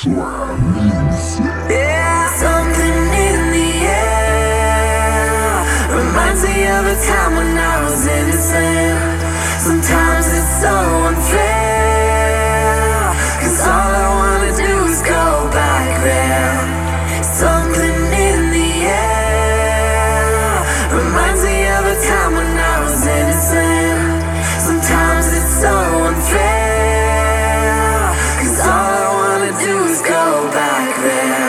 Yeah, something in the air reminds me of a time when I was innocent. Sometimes it's so unfair, 'cause all I wanna do is go back there. Something in the air reminds me of a time when I was innocent. Sometimes it's so unfair, 'cause all I wanna do is go back there.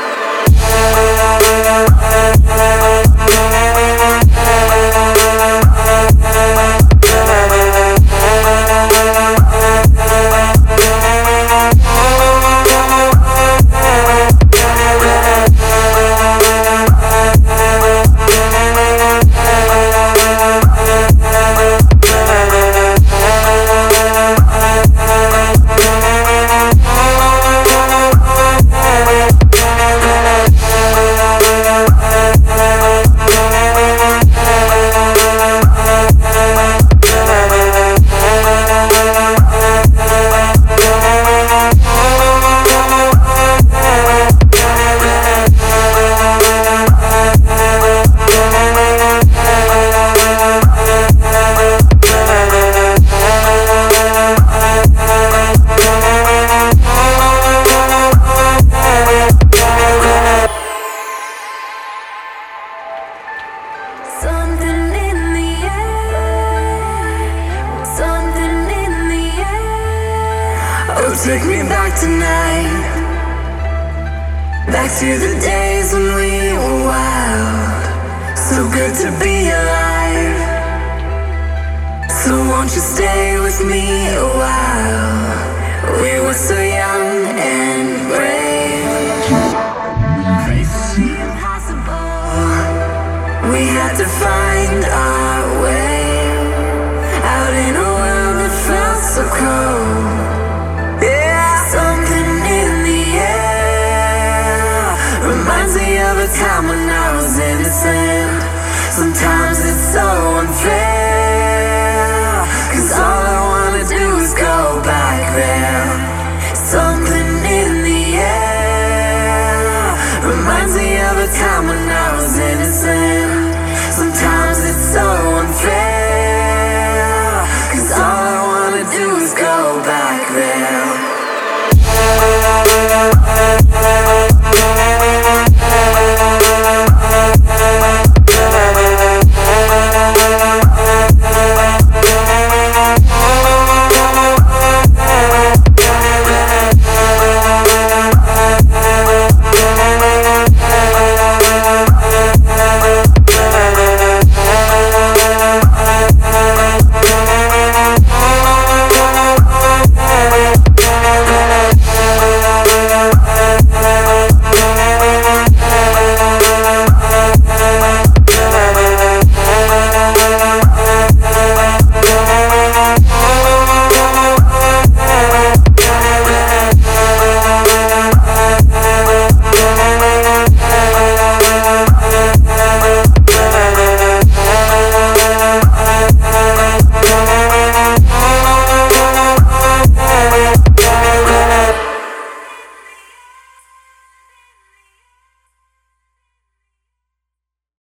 Something in the air, something in the air. Oh, take me back tonight, back to the days when we were wild. So good to be alive. So won't you stay with me a while? We were so young and brave. Crazy impossible. We had to find our way out in a world that felt so cold. Yeah, something in the air reminds me of a time when I was innocent. Sometimes it's so unfair, 'cause all I wanna do is go back there. Something in the air reminds me of a time when I